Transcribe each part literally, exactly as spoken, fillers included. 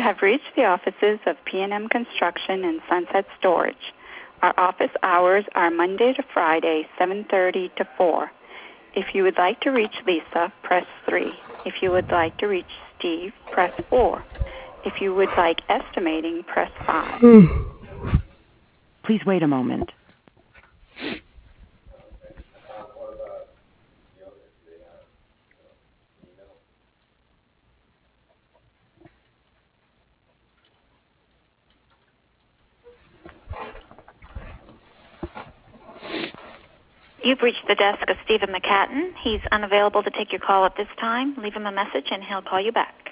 have reached the offices of P and M Construction and Sunset Storage. Our office hours are Monday to Friday, seven thirty to four. If you would like to reach Lisa, press three. If you would like to reach Steve, press four. If you would like estimating, press five. Please wait a moment. You've reached the desk of Stephen McCatton. He's unavailable to take your call at this time. Leave him a message and he'll call you back.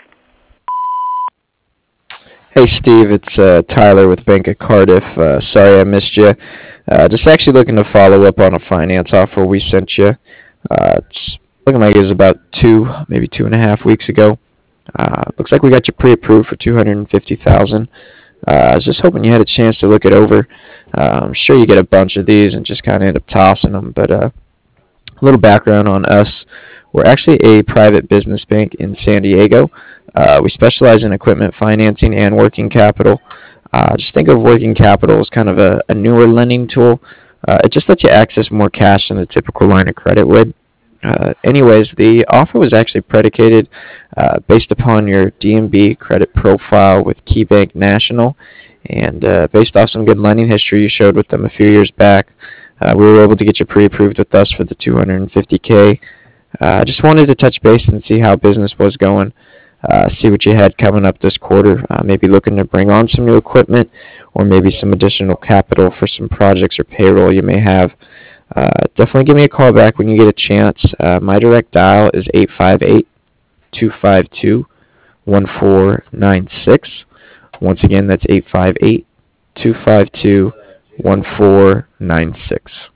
Hey Steve, it's uh, Tyler with Bank of Cardiff. Uh, sorry I missed you. Uh, just actually looking to follow up on a finance offer we sent you. Uh, it's looking like it was about two, maybe two and a half weeks ago. Uh, looks like we got you pre-approved for two hundred fifty thousand dollars. Uh, I was just hoping you had a chance to look it over. Uh, I'm sure you get a bunch of these and just kind of end up tossing them. But uh, a little background on us. We're actually a private business bank in San Diego. Uh, we specialize in equipment financing and working capital. Uh, just think of working capital as kind of a, a newer lending tool. Uh, it just lets you access more cash than a typical line of credit would. Uh, anyways, the offer was actually predicated uh, based upon your D M B credit profile with KeyBank National, and uh, based off some good lending history you showed with them a few years back, uh, we were able to get you pre-approved with us for the two hundred fifty K. I uh, just wanted to touch base and see how business was going, uh, see what you had coming up this quarter, uh, maybe looking to bring on some new equipment or maybe some additional capital for some projects or payroll you may have. Uh, definitely give me a call back when you get a chance. Uh, my direct dial is eight five eight, two five two, one four nine six. Once again, that's eight five eight, two five two, one four nine six.